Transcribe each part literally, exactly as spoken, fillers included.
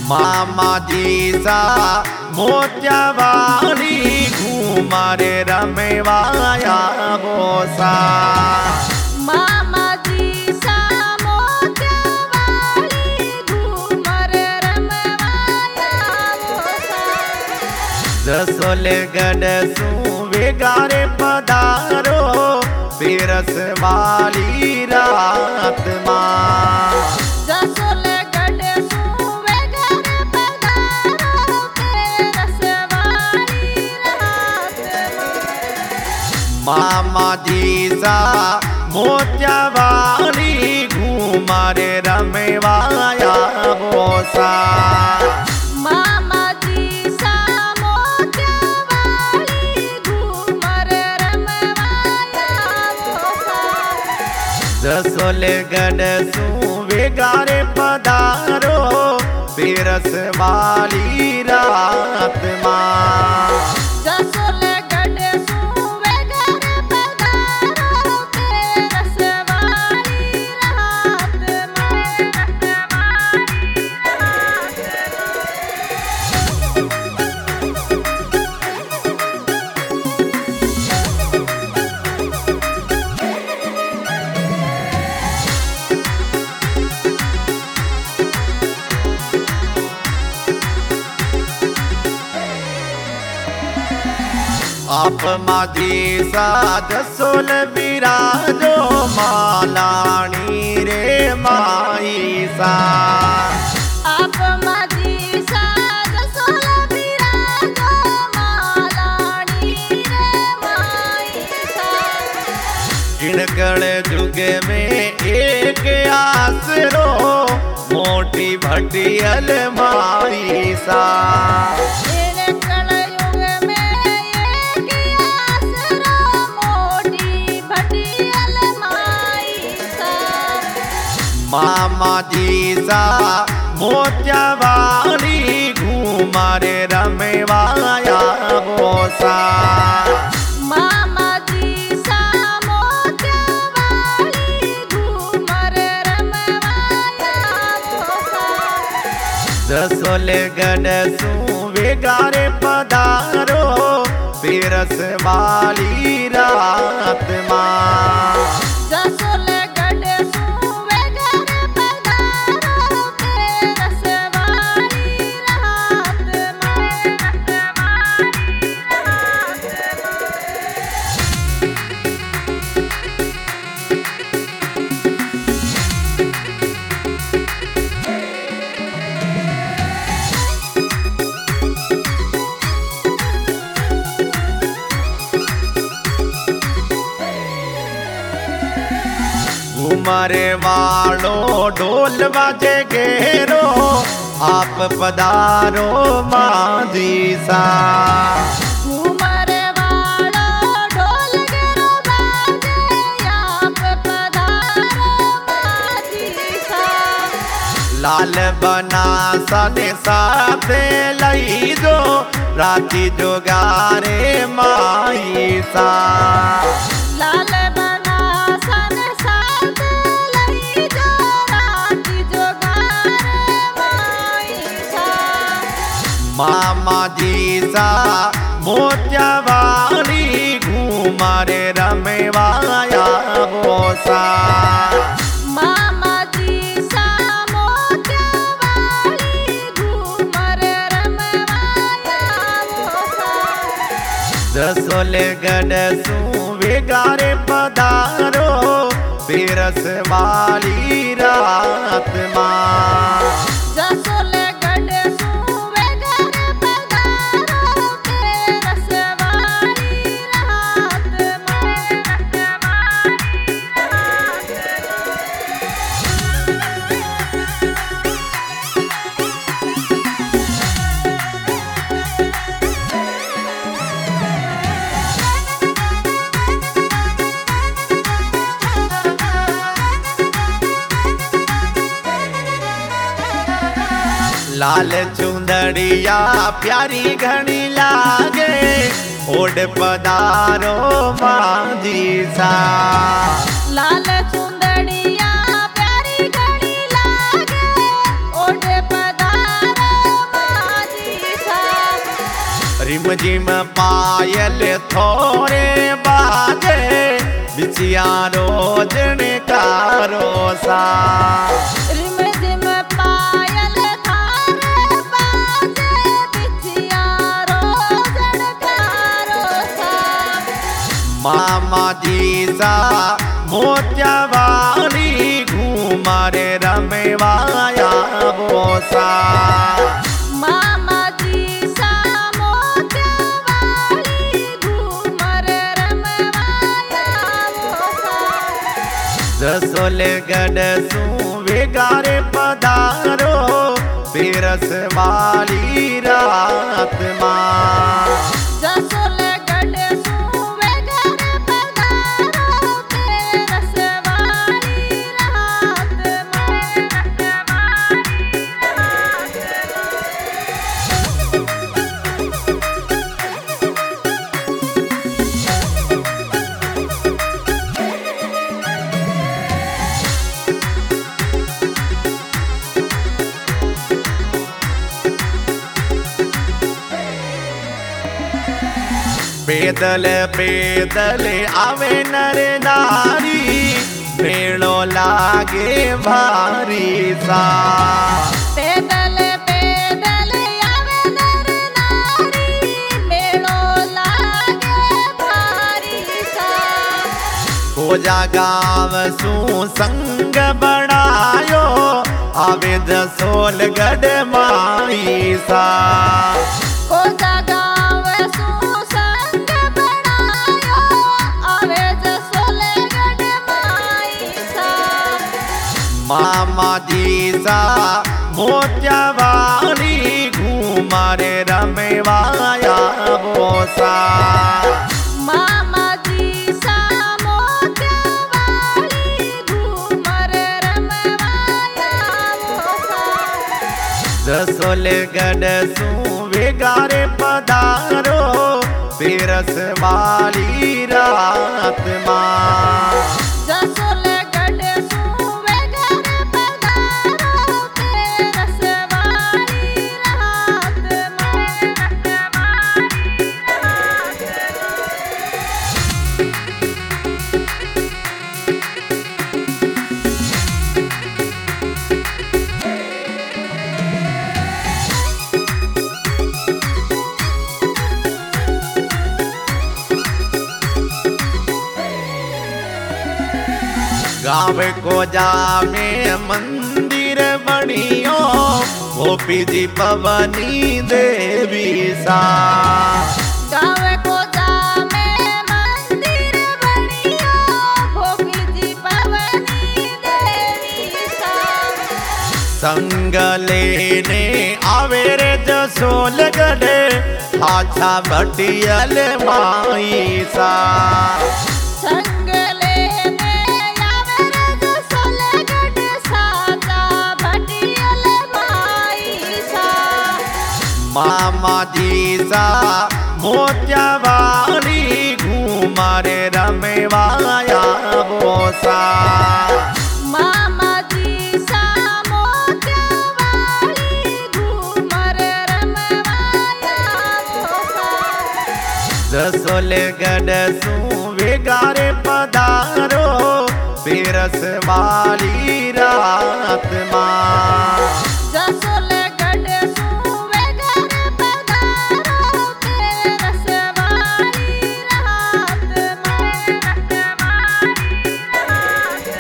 मामा जी सा मोत्या वाली घूमारे रमेवाया बोसा। मामा जी सा मोत्या वाली घूमरे रमेवाया बोसा। जसोले गढ़ सुवे गारे पधारो पेरस वाली रात माँ। जसोले गढ़ सुवे गारे पधारो पेरस वाली रात माँ। मामा जी सा मोत्या वाली घूमारे रमेवाया बोसा। मामा जी सा मोत्या वाली घूमरे रमेवाया बोसा। जसोले गढ़ सुवे गारे पधारो पेरस वाली रात माँ। जसोले गढ़ सुवे गारे पधारो पेरस वाली रात आप माझी साध सोल विराजो मालाणी रे माई सा। आप माझी साध सोल विराजो मालाणी रे माई सा। किणकण जुग में एक आसरो मोटी भटियल माई सा। मामा जी सा मोत्या वाली घूमारे रमेवाया बोसा। मामा जी सा मोत्या वाली घूमरे रमेवाया बोसा। जसोले गढ़ सुवे गारे पधारो पेरस वाली रात माँ। जसोले गढ़ सुवे गारे पधारो पेरस वाली रात घूमरे वालो ढोल बाजे घेरो आप पधारो माझी सा। घूमरे वालो ढोल घेरो बाजे आप पधारो माझी सा। लाल बना सने साथे लई दो राती जोगारे माई सा। लाल बना सन साथ लई जो राती जोगारे माई सा। मामा जी सा मोत्या वाली घूमारे रमेवाया बोसा। मामा जी सा मोत्या वाली घूमरे रमेवाया बोसा। जसोले गढ़ सुवे गारे पधारो पेरस वाली रात माँ। जसोले गढ़ सुवे गारे पधारो पेरस वाली रात लाल चुंदड़िया प्यारी घनी लागे ओढ़ पधारो माझी सा। लाल चुंदड़िया प्यारी घनी लागे ओढ़ पधारो रिम झिम पायल थोरे बाजे बिछिया रोजन कारो सा रिम झिम पायल थारे बाजे बिछिया रोजन कारो सा मामा जी सा मोत्या वाली घूमरे रमेवाया बोसा मामा जी सा मोत्या वाली घूमर रमवाया बोसा जसोल गढ़ सू विगारे पधारो पेरस वाली रात माँ जसोल गढ़ सूवे घर पधारो तेरस वाली रात में रसवाली पैदल पैदल आवे नर नारी मेलो लागे भारी सा पैदल पैदल आवे नर नारी मेलो लागे भारी सा खोजा गाँव सू संग बनायो आवे जसोल गढ़ माई सा खोजा गाँव सू संग बनायो आवे जसोल गढ़ माई सा मामा जी सा मोत्या वाली घूमरे रमेवाया बोसा मामा जी सा मोत्या वाली घूमर रमवाया बोसा जसोल गढ़ सू विगारे पधारो पेरस वाली रात माँ जसोल गढ़ सूवे घर पधारो तेरस वाली रात में रसवाली रात गाँव को जामे मंदिर बनियो गोपी जी पवनी देवी सा गाँव को जामे मंदिर बनियो भोगी जी पवनी देवी सा संग लेने आवे रे जसोल गढ़ हाथा भटियल माई सा संग लेने आवे जसोल गढ़ साचा भटियल माई सा मामा जी सा मोत्या वाली घूमरे रमेवाया बोसा मामा जी सा मोत्या वाली घूमर रमवाया बोसा जसोल गढ़ सू विगारे पधारो पेरस वाली रात माँ जसोल गढ़ सूवे घर पधारो तेरस वाली रात में रसवाली रात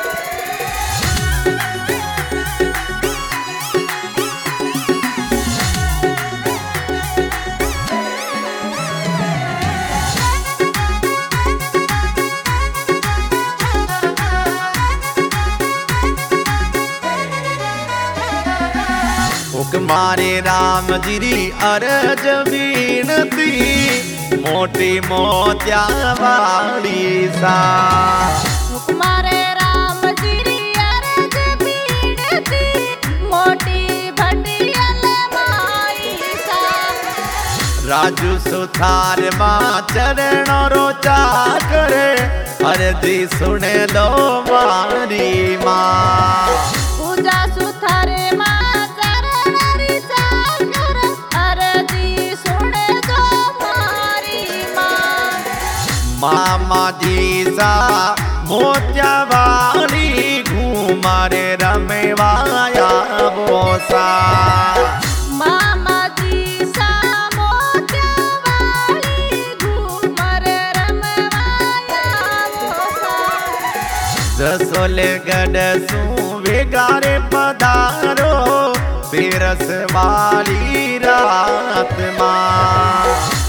हुक्मारे राम जिरी अरज बीनती मोटी मोत्या वाली सा हुक्मारे राम जी अरज बीनती मोटी भटियल माई सा राजू सुथार माँ चरण रोचा करे अर्जी सुने लो मारी माँ पूजा सुथारे माँ चरण ऋचा कर अर्जी सुने दो मामाजी सा मोत्या वाली घूमरे रमेवाया बोसा मामा जी सा मोत्या वाली घूमर रमवाया बोसा जसोले गढ़ सू विगारे पधारो बिरस वाली रात माँ।